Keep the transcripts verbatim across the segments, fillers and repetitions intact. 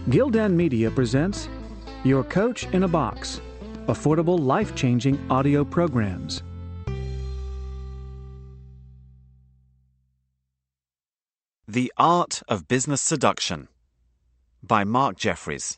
Gildan Media presents Your Coach in a Box, affordable, life-changing audio programs. The Art of Business Seduction by Mark Jeffries.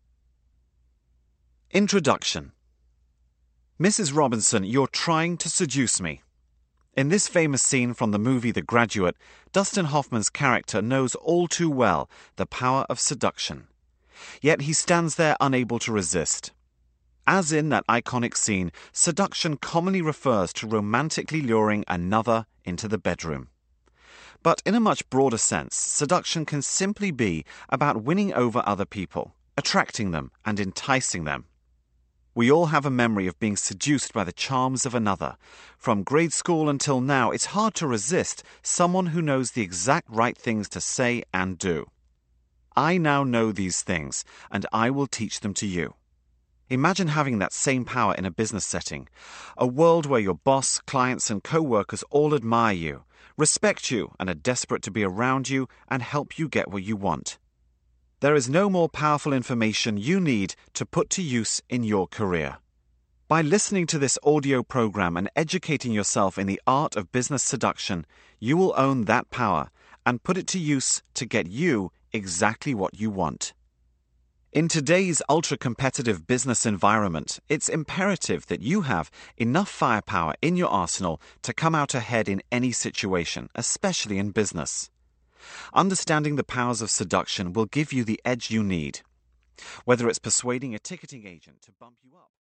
Introduction. Missus Robinson, you're trying to seduce me. In this famous scene from the movie The Graduate, Dustin Hoffman's character knows all too well the power of seduction. Yet he stands there unable to resist. As in that iconic scene, seduction commonly refers to romantically luring another into the bedroom. But in a much broader sense, seduction can simply be about winning over other people, attracting them and enticing them. We all have a memory of being seduced by the charms of another. From grade school until now, it's hard to resist someone who knows the exact right things to say and do. I now know these things, and I will teach them to you. Imagine having that same power in a business setting, a world where your boss, clients, and co-workers all admire you, respect you, and are desperate to be around you and help you get what you want. There is no more powerful information you need to put to use in your career. By listening to this audio program and educating yourself in the art of business seduction, you will own that power and put it to use to get you exactly what you want. In today's ultra-competitive business environment, it's imperative that you have enough firepower in your arsenal to come out ahead in any situation, especially in business. Understanding the powers of seduction will give you the edge you need, whether it's persuading a ticketing agent to bump you up.